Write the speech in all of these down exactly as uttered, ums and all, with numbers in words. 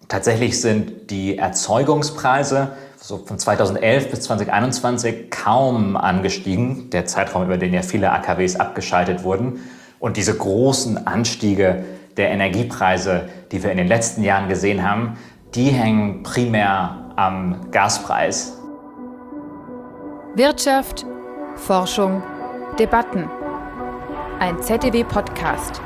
Tatsächlich sind die Erzeugungspreise so von zweitausendelf bis zweitausendeinundzwanzig kaum angestiegen, der Zeitraum, über den ja viele A K Ws abgeschaltet wurden. Und diese großen Anstiege der Energiepreise, die wir in den letzten Jahren gesehen haben, die hängen primär am Gaspreis. Wirtschaft, Forschung, Debatten. Ein Z D W-Podcast.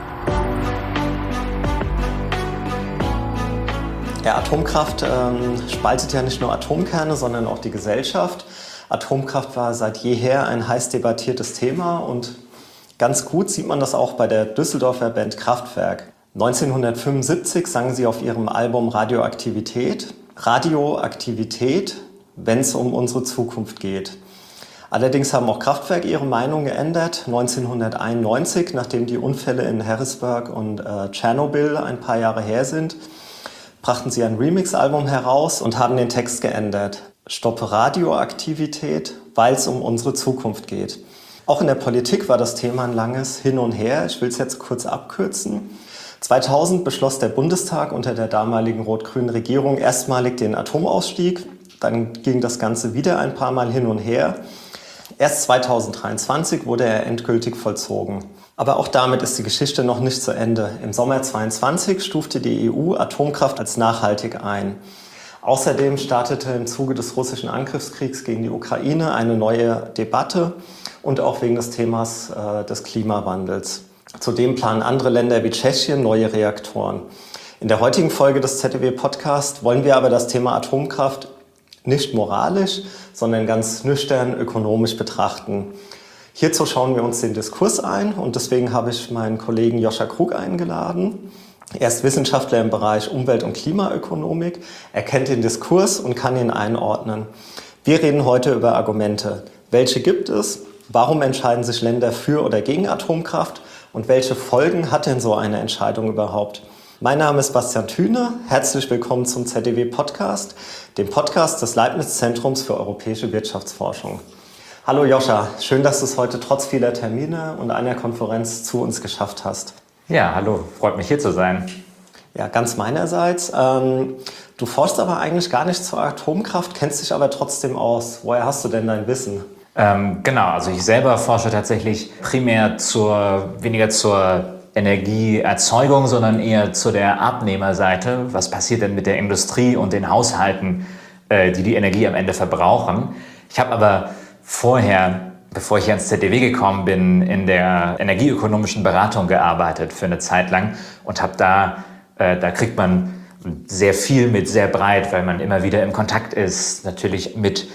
Ja, Atomkraft ähm, spaltet ja nicht nur Atomkerne, sondern auch die Gesellschaft. Atomkraft war seit jeher ein heiß debattiertes Thema und ganz gut sieht man das auch bei der Düsseldorfer Band Kraftwerk. neunzehnhundertfünfundsiebzig sangen sie auf ihrem Album Radioaktivität. Radioaktivität, wenn es um unsere Zukunft geht. Allerdings haben auch Kraftwerk ihre Meinung geändert. neunzehnhunderteinundneunzig, nachdem die Unfälle in Harrisburg und äh, Tschernobyl ein paar Jahre her sind, brachten sie ein Remix-Album heraus und haben den Text geändert. Stoppe Radioaktivität, weil es um unsere Zukunft geht. Auch in der Politik war das Thema ein langes Hin und Her. Ich will es jetzt kurz abkürzen. zweitausend beschloss der Bundestag unter der damaligen rot-grünen Regierung erstmalig den Atomausstieg. Dann ging das Ganze wieder ein paar Mal hin und her. Erst zweitausenddreiundzwanzig wurde er endgültig vollzogen. Aber auch damit ist die Geschichte noch nicht zu Ende. Im Sommer zweitausendzweiundzwanzig stufte die E U Atomkraft als nachhaltig ein. Außerdem startete im Zuge des russischen Angriffskriegs gegen die Ukraine eine neue Debatte und auch wegen des Themas äh, des Klimawandels. Zudem planen andere Länder wie Tschechien neue Reaktoren. In der heutigen Folge des Z D W-Podcast wollen wir aber das Thema Atomkraft nicht moralisch, sondern ganz nüchtern ökonomisch betrachten. Hierzu schauen wir uns den Diskurs ein und deswegen habe ich meinen Kollegen Joscha Krug eingeladen. Er ist Wissenschaftler im Bereich Umwelt- und Klimaökonomik. Er kennt den Diskurs und kann ihn einordnen. Wir reden heute über Argumente. Welche gibt es? Warum entscheiden sich Länder für oder gegen Atomkraft? Und welche Folgen hat denn so eine Entscheidung überhaupt? Mein Name ist Bastian Thüne. Herzlich willkommen zum Z D W-Podcast, dem Podcast des Leibniz-Zentrums für europäische Wirtschaftsforschung. Hallo Joscha, schön, dass du es heute trotz vieler Termine und einer Konferenz zu uns geschafft hast. Ja, hallo, freut mich hier zu sein. Ja, ganz meinerseits. Ähm, du forschst aber eigentlich gar nicht zur Atomkraft, kennst dich aber trotzdem aus. Woher hast du denn dein Wissen? Ähm, genau, also ich selber forsche tatsächlich primär zur, weniger zur Energieerzeugung, sondern eher zu der Abnehmerseite. Was passiert denn mit der Industrie und den Haushalten, äh, die die Energie am Ende verbrauchen? Ich habe aber vorher, bevor ich hier ins Z D W gekommen bin, in der energieökonomischen Beratung gearbeitet für eine Zeit lang und habe da, äh, da kriegt man sehr viel mit, sehr breit, weil man immer wieder im Kontakt ist, natürlich mit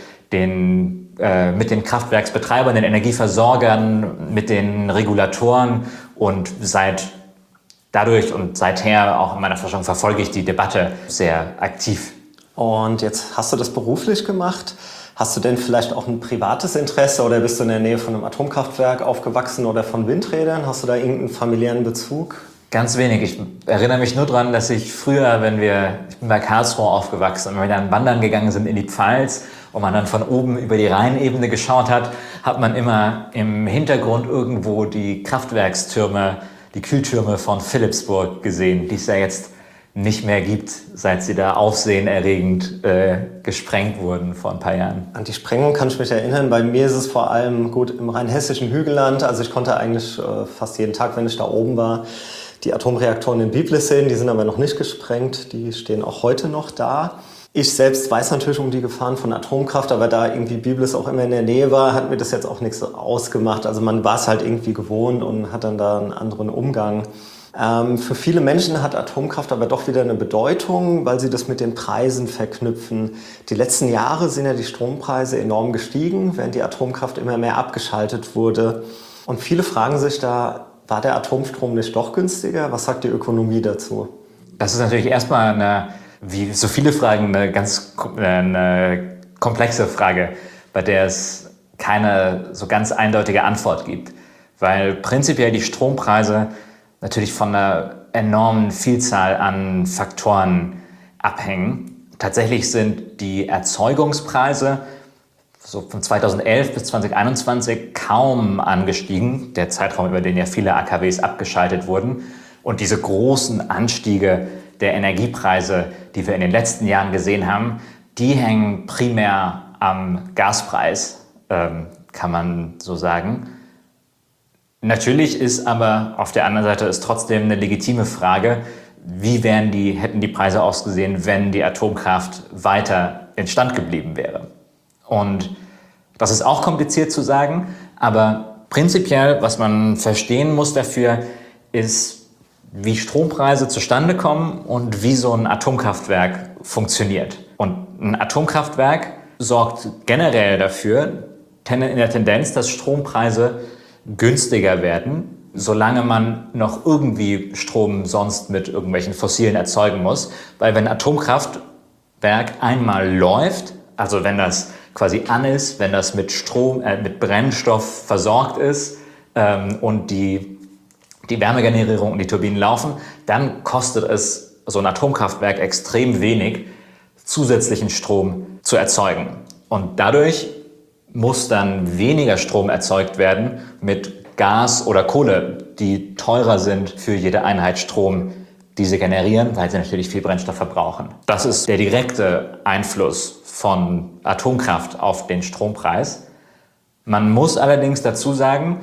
den, äh, mit den Kraftwerksbetreibern, den Energieversorgern, mit den Regulatoren und seit dadurch und seither auch in meiner Forschung verfolge ich die Debatte sehr aktiv. Und jetzt hast du das beruflich gemacht. Hast du denn vielleicht auch ein privates Interesse oder bist du in der Nähe von einem Atomkraftwerk aufgewachsen oder von Windrädern? Hast du da irgendeinen familiären Bezug? Ganz wenig. Ich erinnere mich nur daran, dass ich früher, wenn wir, ich bin bei Karlsruhe aufgewachsen und wenn wir dann wandern gegangen sind in die Pfalz und man dann von oben über die Rheinebene geschaut hat, hat man immer im Hintergrund irgendwo die Kraftwerkstürme, die Kühltürme von Philippsburg gesehen, die es ja jetzt nicht mehr gibt, seit sie da aufsehenerregend äh, gesprengt wurden vor ein paar Jahren. An die Sprengung kann ich mich erinnern. Bei mir ist es vor allem gut im rheinhessischen Hügelland. Also ich konnte eigentlich äh, fast jeden Tag, wenn ich da oben war, die Atomreaktoren in Biblis sehen. Die sind aber noch nicht gesprengt. Die stehen auch heute noch da. Ich selbst weiß natürlich um die Gefahren von Atomkraft, aber da irgendwie Biblis auch immer in der Nähe war, hat mir das jetzt auch nichts ausgemacht. Also man war es halt irgendwie gewohnt und hat dann da einen anderen Umgang. Ähm, für viele Menschen hat Atomkraft aber doch wieder eine Bedeutung, weil sie das mit den Preisen verknüpfen. Die letzten Jahre sind ja die Strompreise enorm gestiegen, während die Atomkraft immer mehr abgeschaltet wurde. Und viele fragen sich da, war der Atomstrom nicht doch günstiger? Was sagt die Ökonomie dazu? Das ist natürlich erstmal eine, wie so viele Fragen, eine ganz eine komplexe Frage, bei der es keine so ganz eindeutige Antwort gibt. Weil prinzipiell die Strompreise natürlich von einer enormen Vielzahl an Faktoren abhängen. Tatsächlich sind die Erzeugungspreise so von zweitausendelf bis zweitausendeinundzwanzig kaum angestiegen, der Zeitraum, über den ja viele A K Ws abgeschaltet wurden. Und diese großen Anstiege der Energiepreise, die wir in den letzten Jahren gesehen haben, die hängen primär am Gaspreis, ähm, kann man so sagen. Natürlich ist aber auf der anderen Seite ist trotzdem eine legitime Frage, wie wären die, hätten die Preise ausgesehen, wenn die Atomkraft weiter instand geblieben wäre. Und das ist auch kompliziert zu sagen, aber prinzipiell, was man verstehen muss dafür, ist, wie Strompreise zustande kommen und wie so ein Atomkraftwerk funktioniert. Und ein Atomkraftwerk sorgt generell dafür, in der Tendenz, dass Strompreise günstiger werden, solange man noch irgendwie Strom sonst mit irgendwelchen Fossilen erzeugen muss. Weil wenn ein Atomkraftwerk einmal läuft, also wenn das quasi an ist, wenn das mit Strom, äh, mit Brennstoff versorgt ist ähm, und die, die Wärmegenerierung und die Turbinen laufen, dann kostet es so ein Atomkraftwerk extrem wenig, zusätzlichen Strom zu erzeugen. Und dadurch muss dann weniger Strom erzeugt werden mit Gas oder Kohle, die teurer sind für jede Einheit Strom, die sie generieren, weil sie natürlich viel Brennstoff verbrauchen. Das ist der direkte Einfluss von Atomkraft auf den Strompreis. Man muss allerdings dazu sagen,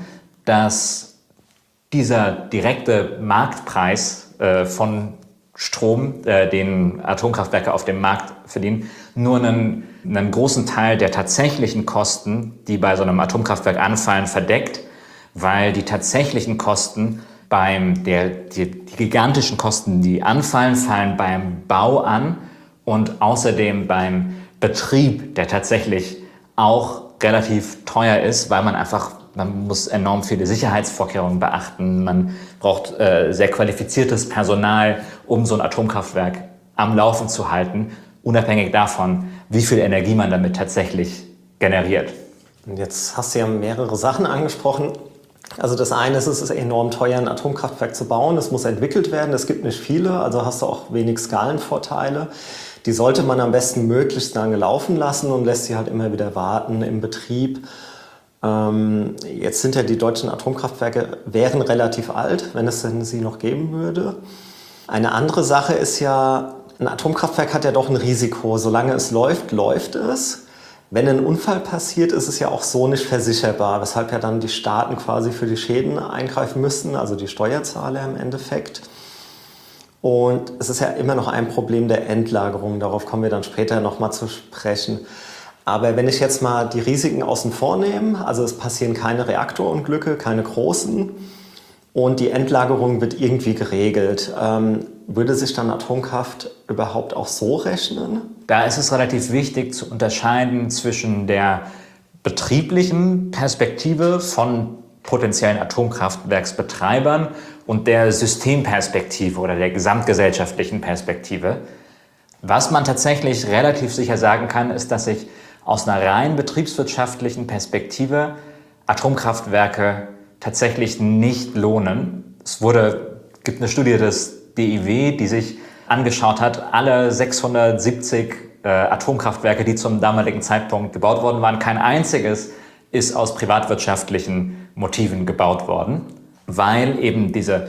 dass dieser direkte Marktpreis äh, von Strom, äh, den Atomkraftwerke auf dem Markt verdienen, nur einen, einen großen Teil der tatsächlichen Kosten, die bei so einem Atomkraftwerk anfallen, verdeckt, weil die tatsächlichen Kosten beim, der, die, die gigantischen Kosten, die anfallen, fallen beim Bau an und außerdem beim Betrieb, der tatsächlich auch relativ teuer ist, weil man einfach, man muss enorm viele Sicherheitsvorkehrungen beachten, man braucht äh, sehr qualifiziertes Personal, um so ein Atomkraftwerk am Laufen zu halten, unabhängig davon, wie viel Energie man damit tatsächlich generiert. Und jetzt hast du ja mehrere Sachen angesprochen. Also das eine ist, es ist enorm teuer, ein Atomkraftwerk zu bauen. Es muss entwickelt werden. Es gibt nicht viele, also hast du auch wenig Skalenvorteile. Die sollte man am besten möglichst lange laufen lassen und lässt sie halt immer wieder warten im Betrieb. Ähm, jetzt sind ja die deutschen Atomkraftwerke, wären relativ alt, wenn es denn sie noch geben würde. Eine andere Sache ist ja, ein Atomkraftwerk hat ja doch ein Risiko. Solange es läuft, läuft es. Wenn ein Unfall passiert, ist es ja auch so nicht versicherbar, weshalb ja dann die Staaten quasi für die Schäden eingreifen müssen, also die Steuerzahler im Endeffekt. Und es ist ja immer noch ein Problem der Endlagerung, darauf kommen wir dann später nochmal zu sprechen. Aber wenn ich jetzt mal die Risiken außen vor nehme, also es passieren keine Reaktorunglücke, keine großen und die Endlagerung wird irgendwie geregelt, ähm, würde sich dann Atomkraft überhaupt auch so rechnen? Da ist es relativ wichtig zu unterscheiden zwischen der betrieblichen Perspektive von potenziellen Atomkraftwerksbetreibern und der Systemperspektive oder der gesamtgesellschaftlichen Perspektive. Was man tatsächlich relativ sicher sagen kann, ist, dass sich aus einer rein betriebswirtschaftlichen Perspektive Atomkraftwerke tatsächlich nicht lohnen. Es wurde, gibt eine Studie des D I W, die sich angeschaut hat, alle sechshundertsiebzig äh, Atomkraftwerke, die zum damaligen Zeitpunkt gebaut worden waren, kein einziges ist aus privatwirtschaftlichen Motiven gebaut worden, weil eben diese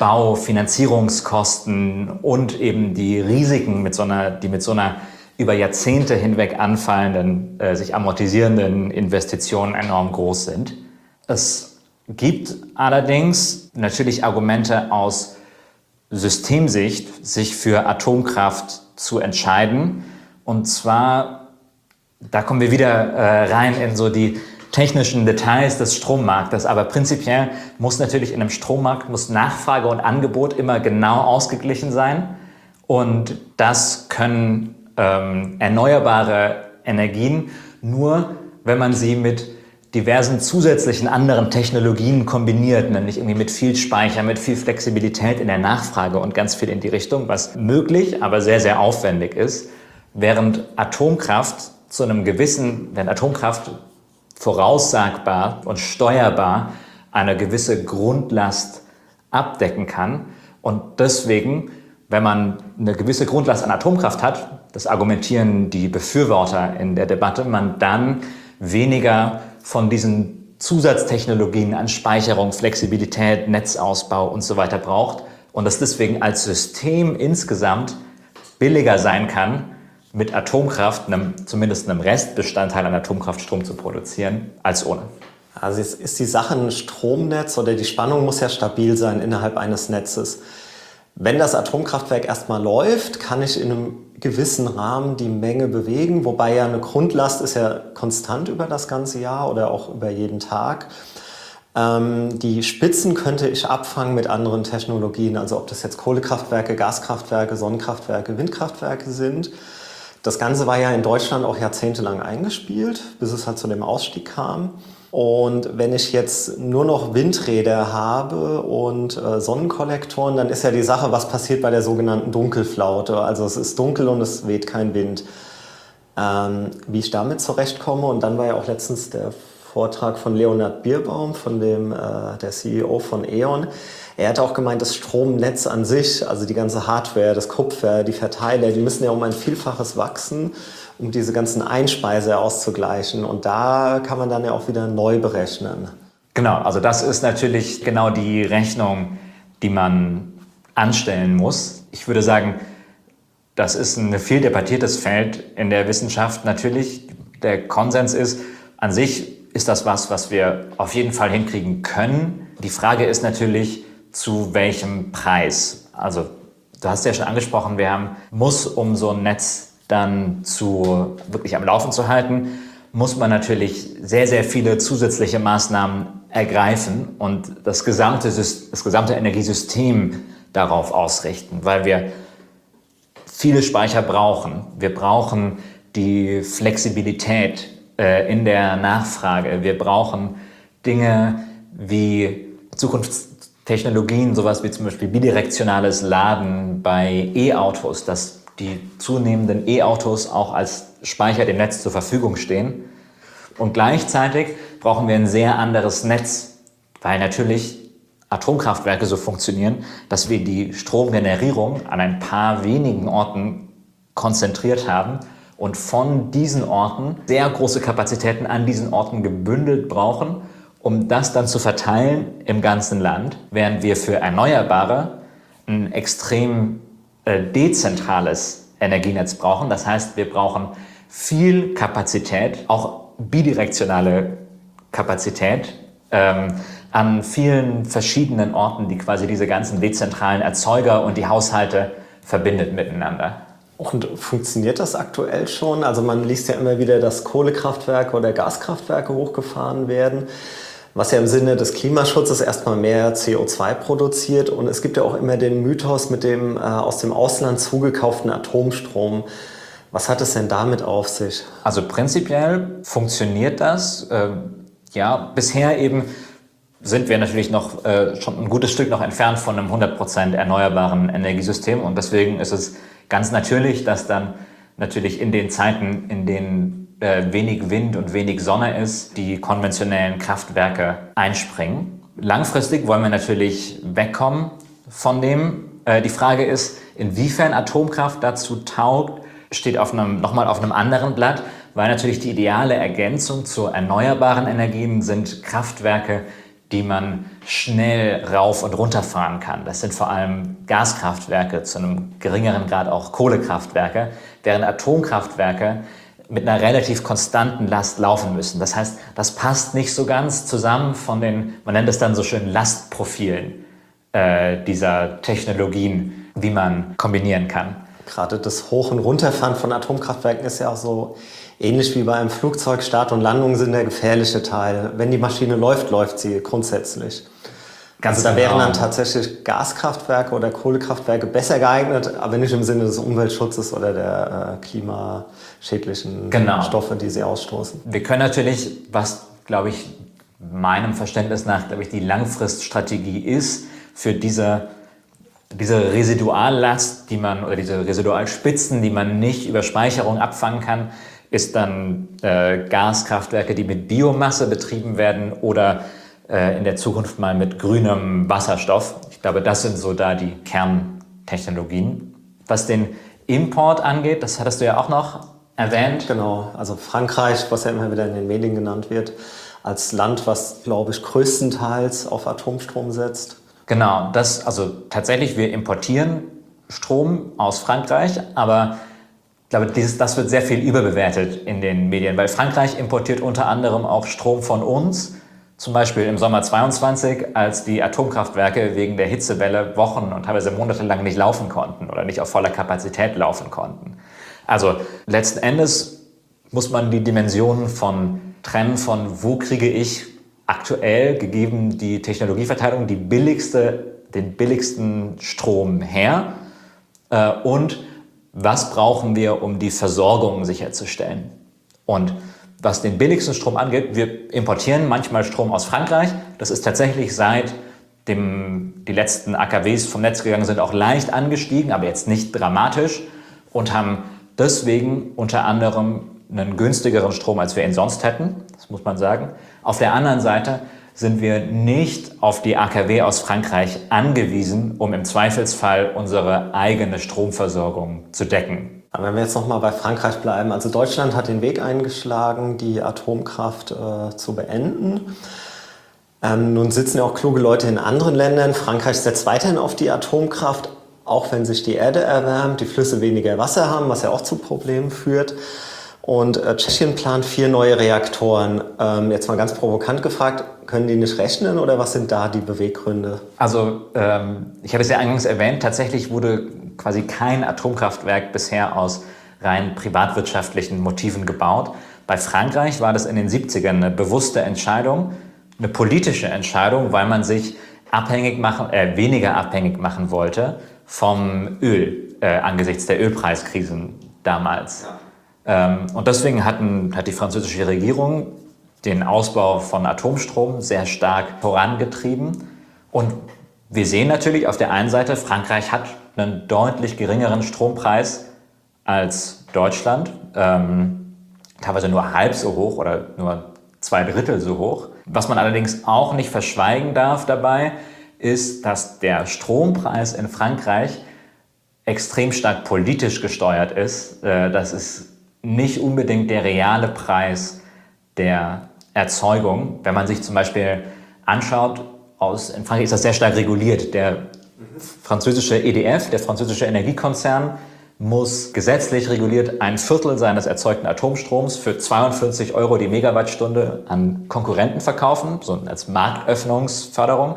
Baufinanzierungskosten und eben die Risiken, mit so einer, die mit so einer über Jahrzehnte hinweg anfallenden, äh, sich amortisierenden Investitionen enorm groß sind. Es gibt allerdings natürlich Argumente aus Systemsicht, sich für Atomkraft zu entscheiden. Und zwar, da kommen wir wieder äh, rein in so die technischen Details des Strommarktes. Aber prinzipiell muss natürlich in einem Strommarkt muss Nachfrage und Angebot immer genau ausgeglichen sein. Und das können ähm, erneuerbare Energien nur, wenn man sie mit diversen zusätzlichen anderen Technologien kombiniert, nämlich irgendwie mit viel Speicher, mit viel Flexibilität in der Nachfrage und ganz viel in die Richtung, was möglich, aber sehr, sehr aufwendig ist. Während Atomkraft zu einem gewissen, wenn Atomkraft voraussagbar und steuerbar eine gewisse Grundlast abdecken kann und deswegen, wenn man eine gewisse Grundlast an Atomkraft hat, das argumentieren die Befürworter in der Debatte, man dann weniger von diesen Zusatztechnologien an Speicherung, Flexibilität, Netzausbau und so weiter braucht, und das deswegen als System insgesamt billiger sein kann, mit Atomkraft, einem, zumindest einem Restbestandteil an Atomkraft, Strom zu produzieren, als ohne. Also jetzt ist die Sache ein Stromnetz oder die Spannung muss ja stabil sein innerhalb eines Netzes. Wenn das Atomkraftwerk erstmal läuft, kann ich in einem gewissen Rahmen die Menge bewegen, wobei ja eine Grundlast ist ja konstant über das ganze Jahr oder auch über jeden Tag. Ähm, die Spitzen könnte ich abfangen mit anderen Technologien, also ob das jetzt Kohlekraftwerke, Gaskraftwerke, Sonnenkraftwerke, Windkraftwerke sind. Das Ganze war ja in Deutschland auch jahrzehntelang eingespielt, bis es halt zu dem Ausstieg kam. Und wenn ich jetzt nur noch Windräder habe und äh, Sonnenkollektoren, dann ist ja die Sache, was passiert bei der sogenannten Dunkelflaute. Also es ist dunkel und es weht kein Wind. Ähm, wie ich damit zurechtkomme. Und dann war ja auch letztens der Vortrag von Leonhard Bierbaum, von dem, äh, der C E O von E.ON. Er hat auch gemeint, das Stromnetz an sich, also die ganze Hardware, das Kupfer, die Verteiler, die müssen ja um ein Vielfaches wachsen, um diese ganzen Einspeiser auszugleichen. Und da kann man dann ja auch wieder neu berechnen. Genau, also das ist natürlich genau die Rechnung, die man anstellen muss. Ich würde sagen, das ist ein viel debattiertes Feld in der Wissenschaft. Natürlich, der Konsens ist, an sich ist das was, was wir auf jeden Fall hinkriegen können. Die Frage ist natürlich, zu welchem Preis? Also du hast ja schon angesprochen, wir haben, muss, um so ein Netz dann zu wirklich am Laufen zu halten, muss man natürlich sehr, sehr viele zusätzliche Maßnahmen ergreifen und das gesamte, das gesamte Energiesystem darauf ausrichten, weil wir viele Speicher brauchen. Wir brauchen die Flexibilität äh, in der Nachfrage. Wir brauchen Dinge wie Zukunftstechnologien, sowas wie zum Beispiel bidirektionales Laden bei E-Autos, dass die zunehmenden E-Autos auch als Speicher dem Netz zur Verfügung stehen. Und gleichzeitig brauchen wir ein sehr anderes Netz, weil natürlich Atomkraftwerke so funktionieren, dass wir die Stromgenerierung an ein paar wenigen Orten konzentriert haben und von diesen Orten sehr große Kapazitäten an diesen Orten gebündelt brauchen, um das dann zu verteilen im ganzen Land, während wir für Erneuerbare ein extrem äh, dezentrales Energienetz brauchen. Das heißt, wir brauchen viel Kapazität, auch bidirektionale Kapazität, ähm, an vielen verschiedenen Orten, die quasi diese ganzen dezentralen Erzeuger und die Haushalte verbindet miteinander. Und funktioniert das aktuell schon? Also man liest ja immer wieder, dass Kohlekraftwerke oder Gaskraftwerke hochgefahren werden, was ja im Sinne des Klimaschutzes erstmal mehr C O zwei produziert. Und es gibt ja auch immer den Mythos mit dem äh, aus dem Ausland zugekauften Atomstrom. Was hat es denn damit auf sich? Also prinzipiell funktioniert das. Äh, ja, bisher eben sind wir natürlich noch äh, schon ein gutes Stück noch entfernt von einem hundert Prozent erneuerbaren Energiesystem. Und deswegen ist es ganz natürlich, dass dann natürlich in den Zeiten, in denen äh, wenig Wind und wenig Sonne ist, die konventionellen Kraftwerke einspringen. Langfristig wollen wir natürlich wegkommen von dem. Äh, die Frage ist, inwiefern Atomkraft dazu taugt, steht auf einem, nochmal auf einem anderen Blatt, weil natürlich die ideale Ergänzung zu erneuerbaren Energien sind Kraftwerke, die man schnell rauf und runter fahren kann. Das sind vor allem Gaskraftwerke, zu einem geringeren Grad auch Kohlekraftwerke, während Atomkraftwerke mit einer relativ konstanten Last laufen müssen. Das heißt, das passt nicht so ganz zusammen von den, man nennt es dann so schön Lastprofilen äh, dieser Technologien, wie man kombinieren kann. Gerade das Hoch- und Runterfahren von Atomkraftwerken ist ja auch so ähnlich wie bei einem Flugzeug. Start und Landung sind der gefährliche Teil. Wenn die Maschine läuft, läuft sie grundsätzlich. Ganz also da genau. Wären dann tatsächlich Gaskraftwerke oder Kohlekraftwerke besser geeignet, aber nicht im Sinne des Umweltschutzes oder der äh, klimaschädlichen genau. Stoffe, die sie ausstoßen. Wir können natürlich, was, glaube ich, meinem Verständnis nach, glaube ich, die Langfriststrategie ist, für diese, diese Residuallast, die man, oder diese Residualspitzen, die man nicht über Speicherung abfangen kann, ist dann äh, Gaskraftwerke, die mit Biomasse betrieben werden oder äh, in der Zukunft mal mit grünem Wasserstoff. Ich glaube, das sind so da die Kerntechnologien. Was den Import angeht, das hattest du ja auch noch erwähnt. Genau, also Frankreich, was ja immer wieder in den Medien genannt wird, als Land, was, glaube ich, größtenteils auf Atomstrom setzt. Genau, das, also tatsächlich, wir importieren Strom aus Frankreich, aber ich glaube, dieses, das wird sehr viel überbewertet in den Medien, weil Frankreich importiert unter anderem auch Strom von uns, zum Beispiel im Sommer zweiundzwanzig, als die Atomkraftwerke wegen der Hitzewelle Wochen und teilweise monatelang nicht laufen konnten oder nicht auf voller Kapazität laufen konnten. Also letzten Endes muss man die Dimensionen von trennen von, wo kriege ich aktuell, gegeben die Technologieverteilung, die billigste, den billigsten Strom her äh, und was brauchen wir, um die Versorgung sicherzustellen. Und was den billigsten Strom angeht, wir importieren manchmal Strom aus Frankreich. Das ist tatsächlich seit dem, die letzten A K Ws vom Netz gegangen sind, auch leicht angestiegen, aber jetzt nicht dramatisch und haben deswegen unter anderem einen günstigeren Strom, als wir ihn sonst hätten. Das muss man sagen. Auf der anderen Seite sind wir nicht auf die A K W aus Frankreich angewiesen, um im Zweifelsfall unsere eigene Stromversorgung zu decken. Wenn wir jetzt nochmal bei Frankreich bleiben, also Deutschland hat den Weg eingeschlagen, die Atomkraft äh, zu beenden. Ähm, nun sitzen ja auch kluge Leute in anderen Ländern. Frankreich setzt weiterhin auf die Atomkraft, auch wenn sich die Erde erwärmt, die Flüsse weniger Wasser haben, was ja auch zu Problemen führt. Und äh, Tschechien plant vier neue Reaktoren. Ähm, jetzt mal ganz provokant gefragt, können die nicht rechnen oder was sind da die Beweggründe? Also ähm, ich hatte es ja eingangs erwähnt, tatsächlich wurde quasi kein Atomkraftwerk bisher aus rein privatwirtschaftlichen Motiven gebaut. Bei Frankreich war das in den siebzigern eine bewusste Entscheidung, eine politische Entscheidung, weil man sich abhängig machen, äh, weniger abhängig machen wollte vom Öl äh, angesichts der Ölpreiskrisen damals. Ja. Ähm, und deswegen hatten, hat die französische Regierung den Ausbau von Atomstrom sehr stark vorangetrieben. Und wir sehen natürlich auf der einen Seite, Frankreich hat einen deutlich geringeren Strompreis als Deutschland, ähm, teilweise nur halb so hoch oder nur zwei Drittel so hoch. Was man allerdings auch nicht verschweigen darf dabei, ist, dass der Strompreis in Frankreich extrem stark politisch gesteuert ist. Äh, das ist nicht unbedingt der reale Preis der Erzeugung. Wenn man sich zum Beispiel anschaut, aus, in Frankreich ist das sehr stark reguliert. Der französische E D F, der französische Energiekonzern, muss gesetzlich reguliert ein Viertel seines erzeugten Atomstroms für zweiundvierzig Euro die Megawattstunde an Konkurrenten verkaufen, so als Marktöffnungsförderung.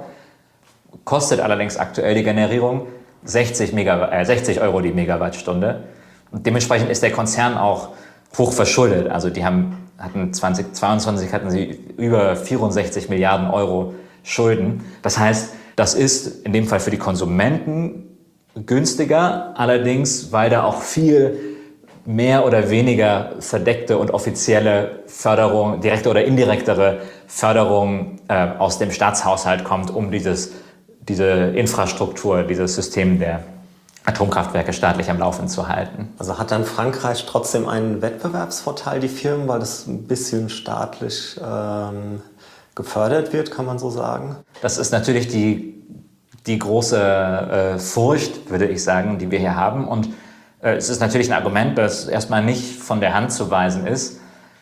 Kostet allerdings aktuell die Generierung sechzig, Megawatt, äh, sechzig Euro die Megawattstunde. Und dementsprechend ist der Konzern auch hoch verschuldet. Also die haben, hatten zweitausendzweiundzwanzig hatten sie über vierundsechzig Milliarden Euro Schulden. Das heißt, das ist in dem Fall für die Konsumenten günstiger, allerdings, weil da auch viel mehr oder weniger verdeckte und offizielle Förderung, direkte oder indirektere Förderung äh, aus dem Staatshaushalt kommt, um dieses, diese Infrastruktur, dieses System der Atomkraftwerke staatlich am Laufen zu halten. Also hat dann Frankreich trotzdem einen Wettbewerbsvorteil, die Firmen, weil das ein bisschen staatlich ähm, gefördert wird, kann man so sagen? Das ist natürlich die, die große äh, Furcht, würde ich sagen, die wir hier haben. Und äh, es ist natürlich ein Argument, das erstmal nicht von der Hand zu weisen ist.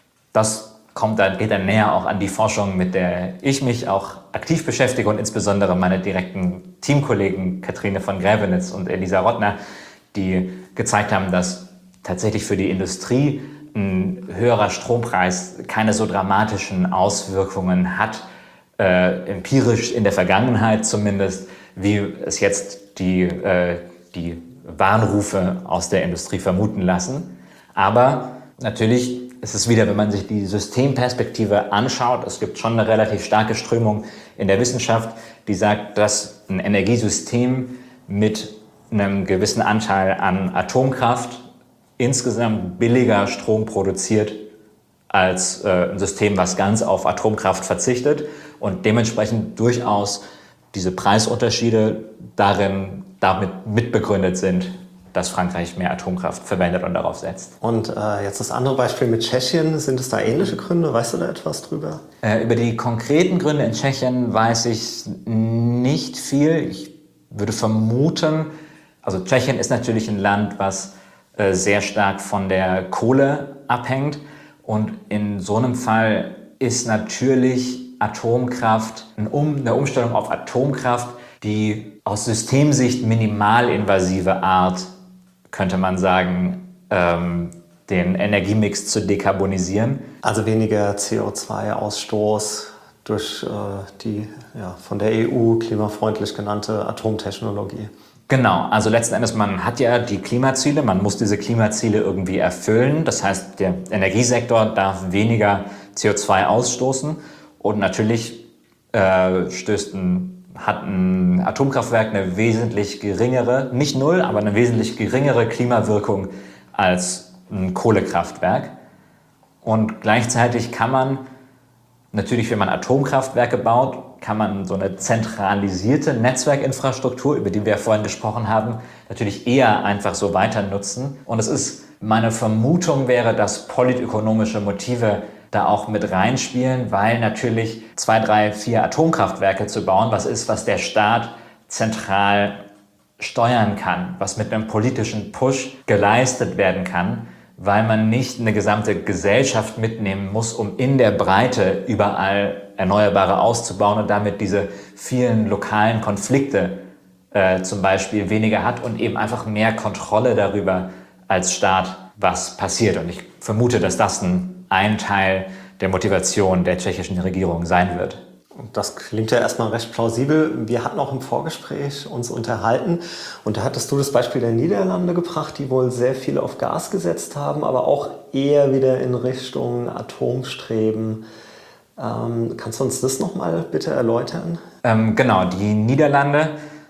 Das kommt dann, geht dann näher auch an die Forschung, mit der ich mich auch aktiv beschäftige und insbesondere meine direkten Teamkollegen Katrine von Grävenitz und Elisa Rottner, die gezeigt haben, dass tatsächlich für die Industrie ein höherer Strompreis keine so dramatischen Auswirkungen hat, äh, empirisch in der Vergangenheit zumindest, wie es jetzt die, äh, die Warnrufe aus der Industrie vermuten lassen. Aber natürlich ist es wieder, wenn man sich die Systemperspektive anschaut, es gibt schon eine relativ starke Strömung in der Wissenschaft, die sagt, dass ein Energiesystem mit einem gewissen Anteil an Atomkraft insgesamt billiger Strom produziert als äh, ein System, was ganz auf Atomkraft verzichtet und dementsprechend durchaus diese Preisunterschiede darin damit mitbegründet sind, dass Frankreich mehr Atomkraft verwendet und darauf setzt. Und äh, jetzt das andere Beispiel mit Tschechien, sind es da ähnliche Gründe? Weißt du da etwas drüber? Äh, über die konkreten Gründe in Tschechien weiß ich nicht viel. Ich würde vermuten, also Tschechien ist natürlich ein Land, was äh, sehr stark von der Kohle abhängt. Und in so einem Fall ist natürlich Atomkraft, eine Umstellung auf Atomkraft die aus Systemsicht minimalinvasive Art, könnte man sagen, ähm, den Energiemix zu dekarbonisieren. Also weniger C O zwei Ausstoß durch äh, die ja, von der E U klimafreundlich genannte Atomtechnologie. Genau, also letzten Endes, man hat ja die Klimaziele, man muss diese Klimaziele irgendwie erfüllen. Das heißt, der Energiesektor darf weniger C O zwei ausstoßen und natürlich äh, stößt ein, hat ein Atomkraftwerk eine wesentlich geringere, nicht null, aber eine wesentlich geringere Klimawirkung als ein Kohlekraftwerk. Und gleichzeitig kann man natürlich, wenn man Atomkraftwerke baut, kann man so eine zentralisierte Netzwerkinfrastruktur, über die wir vorhin gesprochen haben, natürlich eher einfach so weiter nutzen. Und es ist, meine Vermutung wäre, dass politökonomische Motive da auch mit reinspielen, weil natürlich zwei, drei, vier Atomkraftwerke zu bauen, was ist, was der Staat zentral steuern kann, was mit einem politischen Push geleistet werden kann, weil man nicht eine gesamte Gesellschaft mitnehmen muss, um in der Breite überall Erneuerbare auszubauen und damit diese vielen lokalen Konflikte äh, zum Beispiel weniger hat und eben einfach mehr Kontrolle darüber als Staat, was passiert. Und ich vermute, dass das ein, ein Teil der Motivation der tschechischen Regierung sein wird. Das klingt ja erstmal recht plausibel. Wir hatten auch im Vorgespräch uns unterhalten und da hattest du das Beispiel der Niederlande gebracht, die wohl sehr viel auf Gas gesetzt haben, aber auch eher wieder in Richtung Atom streben. Ähm, kannst du uns das nochmal bitte erläutern? Ähm, genau, die Niederlande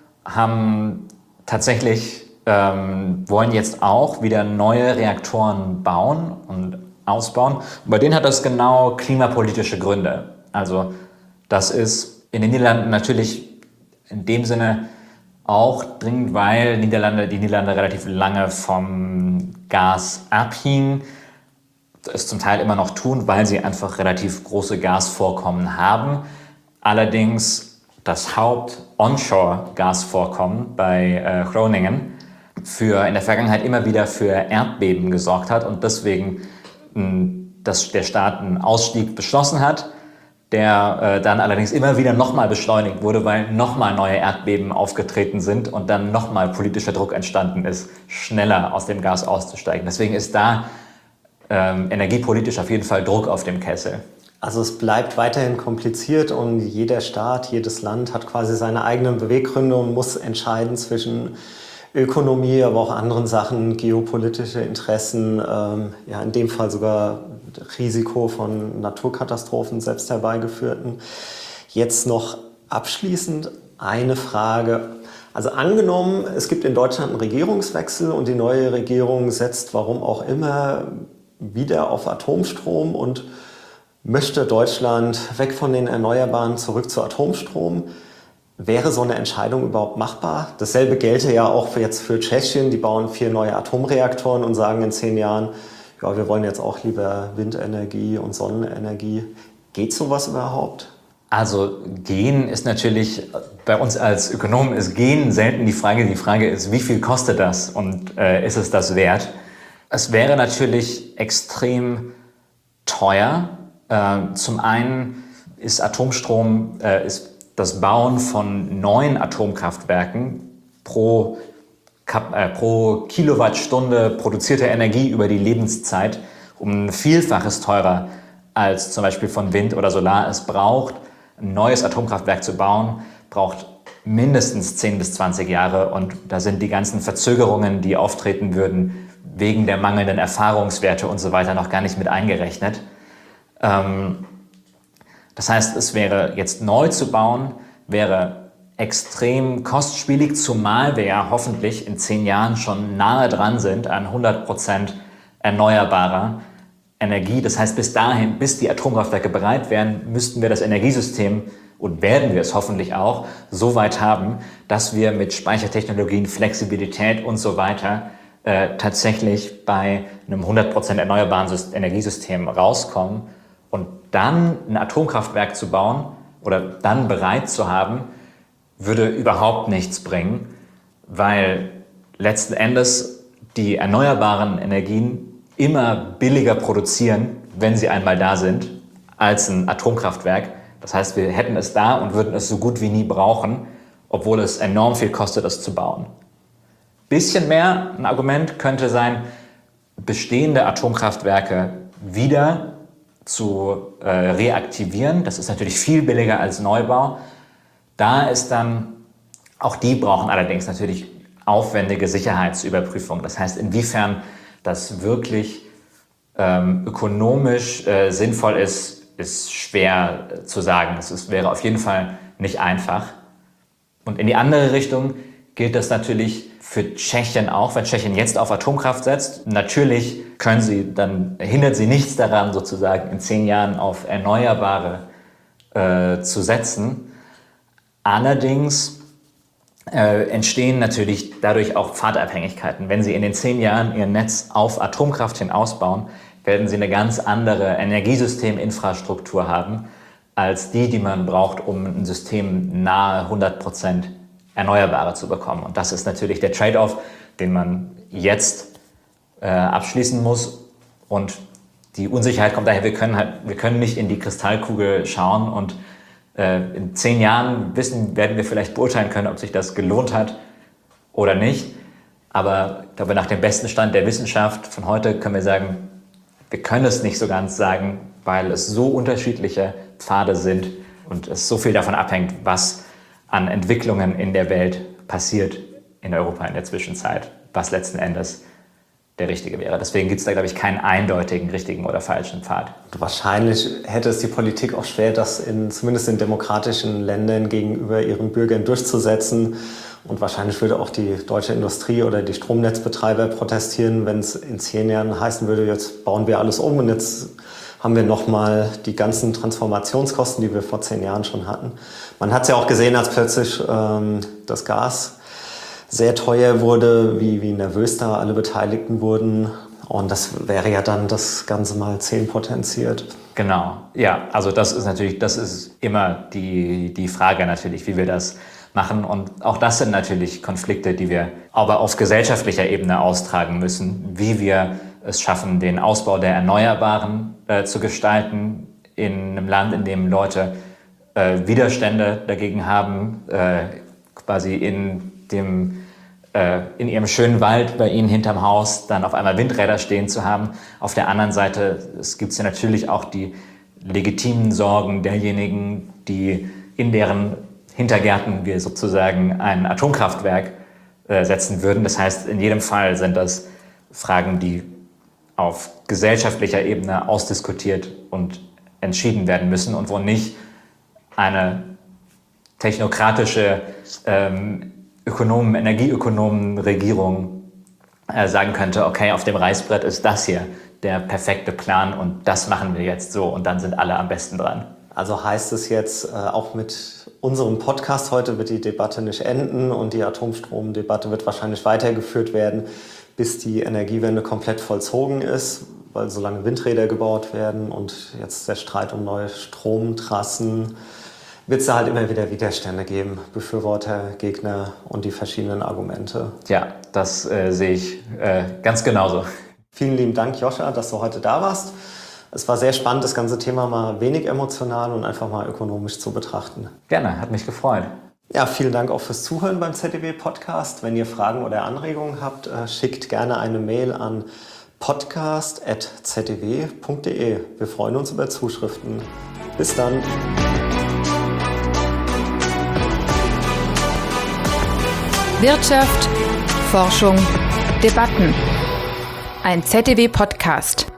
haben tatsächlich, ähm, wollen jetzt auch wieder neue Reaktoren bauen und ausbauen. Und bei denen hat das genau klimapolitische Gründe. Also das ist in den Niederlanden natürlich in dem Sinne auch dringend, weil Niederlande, die Niederlande relativ lange vom Gas abhingen, es zum Teil immer noch tun, weil sie einfach relativ große Gasvorkommen haben. Allerdings das Haupt-Onshore-Gasvorkommen bei äh, Groningen für in der Vergangenheit immer wieder für Erdbeben gesorgt hat und deswegen mh, dass der Staat einen Ausstieg beschlossen hat, der äh, dann allerdings immer wieder nochmal beschleunigt wurde, weil nochmal neue Erdbeben aufgetreten sind und dann nochmal politischer Druck entstanden ist, schneller aus dem Gas auszusteigen. Deswegen ist da ähm, energiepolitisch auf jeden Fall Druck auf dem Kessel. Also es bleibt weiterhin kompliziert und jeder Staat, jedes Land hat quasi seine eigenen Beweggründe und muss entscheiden zwischen Ökonomie, aber auch anderen Sachen, geopolitische Interessen, ähm, ja in dem Fall sogar Risiko von Naturkatastrophen selbst herbeigeführten. Jetzt noch abschließend eine Frage. Also angenommen, es gibt in Deutschland einen Regierungswechsel und die neue Regierung setzt, warum auch immer, wieder auf Atomstrom und möchte Deutschland weg von den Erneuerbaren zurück zu Atomstrom. Wäre so eine Entscheidung überhaupt machbar? Dasselbe gelte ja auch für jetzt für Tschechien. Die bauen vier neue Atomreaktoren und sagen in zehn Jahren, ja, wir wollen jetzt auch lieber Windenergie und Sonnenenergie. Geht sowas überhaupt? Also gehen ist natürlich, bei uns als Ökonomen ist gehen selten die Frage. Die Frage ist, wie viel kostet das und äh, ist es das wert? Es wäre natürlich extrem teuer. Äh, zum einen ist Atomstrom, äh, ist das Bauen von neuen Atomkraftwerken pro, äh, pro Kilowattstunde produzierte Energie über die Lebenszeit um ein Vielfaches teurer als zum Beispiel von Wind oder Solar. Es braucht, ein neues Atomkraftwerk zu bauen, braucht mindestens zehn bis zwanzig Jahre und da sind die ganzen Verzögerungen, die auftreten würden, wegen der mangelnden Erfahrungswerte und so weiter noch gar nicht mit eingerechnet. Ähm, Das heißt, es wäre jetzt neu zu bauen, wäre extrem kostspielig, zumal wir ja hoffentlich in zehn Jahren schon nahe dran sind an hundert Prozent erneuerbarer Energie. Das heißt, bis dahin, bis die Atomkraftwerke bereit wären, müssten wir das Energiesystem, und werden wir es hoffentlich auch, so weit haben, dass wir mit Speichertechnologien, Flexibilität und so weiter äh, tatsächlich bei einem hundert Prozent erneuerbaren Energiesystem rauskommen. Und dann ein Atomkraftwerk zu bauen oder dann bereit zu haben, würde überhaupt nichts bringen, weil letzten Endes die erneuerbaren Energien immer billiger produzieren, wenn sie einmal da sind, als ein Atomkraftwerk. Das heißt, wir hätten es da und würden es so gut wie nie brauchen. obwohl es enorm viel kostet, es zu bauen. Bisschen mehr ein Argument könnte sein, bestehende Atomkraftwerke wieder zu äh, reaktivieren. Das ist natürlich viel billiger als Neubau. Da ist dann, auch die brauchen allerdings natürlich aufwendige Sicherheitsüberprüfung. Das heißt, inwiefern das wirklich ähm, ökonomisch äh, sinnvoll ist, ist schwer äh, zu sagen. Es ist, wäre auf jeden Fall nicht einfach. Und in die andere Richtung gilt das natürlich für Tschechien auch, wenn Tschechien jetzt auf Atomkraft setzt. Natürlich können sie, dann hindert sie nichts daran, sozusagen in zehn Jahren auf Erneuerbare äh, zu setzen. Allerdings äh, entstehen natürlich dadurch auch Pfadabhängigkeiten. Wenn sie in den zehn Jahren ihr Netz auf Atomkraft hin ausbauen, werden sie eine ganz andere Energiesysteminfrastruktur haben, als die, die man braucht, um ein System nahe hundert Prozent Erneuerbare zu bekommen. Und das ist natürlich der Trade-off, den man jetzt äh, abschließen muss. Und die Unsicherheit kommt daher, wir können, halt, wir können nicht in die Kristallkugel schauen und äh, in zehn Jahren wissen, werden wir vielleicht beurteilen können, ob sich das gelohnt hat oder nicht. Aber ich glaube, nach dem besten Stand der Wissenschaft von heute können wir sagen, wir können es nicht so ganz sagen, weil es so unterschiedliche Pfade sind und es so viel davon abhängt, was an Entwicklungen in der Welt passiert in Europa in der Zwischenzeit, was letzten Endes der richtige wäre. Deswegen gibt es da, glaube ich, keinen eindeutigen richtigen oder falschen Pfad. Wahrscheinlich hätte es die Politik auch schwer, das in, zumindest in demokratischen Ländern gegenüber ihren Bürgern durchzusetzen. Und wahrscheinlich würde auch die deutsche Industrie oder die Stromnetzbetreiber protestieren, wenn es in zehn Jahren heißen würde, jetzt bauen wir alles um und jetzt haben wir nochmal die ganzen Transformationskosten, die wir vor zehn Jahren schon hatten. Man hat es ja auch gesehen, als plötzlich ähm, das Gas sehr teuer wurde, wie, wie nervös da alle Beteiligten wurden. Und das wäre ja dann das Ganze mal zehn potenziert. Genau, ja, also das ist natürlich, das ist immer die, die Frage natürlich, wie wir das machen. Und auch das sind natürlich Konflikte, die wir aber auf gesellschaftlicher Ebene austragen müssen, wie wir es schaffen, den Ausbau der Erneuerbaren äh, zu gestalten in einem Land, in dem Leute äh, Widerstände dagegen haben, äh, quasi in dem äh, in ihrem schönen Wald bei ihnen hinterm Haus dann auf einmal Windräder stehen zu haben. Auf der anderen Seite gibt es ja natürlich auch die legitimen Sorgen derjenigen, die in deren Hintergärten wir sozusagen ein Atomkraftwerk äh, setzen würden. Das heißt, in jedem Fall sind das Fragen, die auf gesellschaftlicher Ebene ausdiskutiert und entschieden werden müssen und wo nicht eine technokratische ähm, Ökonomen, Energieökonomen-Regierung äh, sagen könnte, okay, auf dem Reißbrett ist das hier der perfekte Plan und das machen wir jetzt so und dann sind alle am besten dran. Also heißt es jetzt, äh, auch mit unserem Podcast heute wird die Debatte nicht enden und die Atomstromdebatte wird wahrscheinlich weitergeführt werden, bis die Energiewende komplett vollzogen ist, weil solange Windräder gebaut werden und jetzt der Streit um neue Stromtrassen, wird es da halt immer wieder Widerstände geben, Befürworter, Gegner und die verschiedenen Argumente. Ja, das äh, sehe ich äh, ganz genauso. Vielen lieben Dank, Joscha, dass du heute da warst. Es war sehr spannend, das ganze Thema mal wenig emotional und einfach mal ökonomisch zu betrachten. Gerne, hat mich gefreut. Ja, vielen Dank auch fürs Zuhören beim Z D W-Podcast. Wenn ihr Fragen oder Anregungen habt, schickt gerne eine Mail an podcast at z d w punkt d e. Wir freuen uns über Zuschriften. Bis dann. Wirtschaft, Forschung, Debatten. Ein Z D W-Podcast.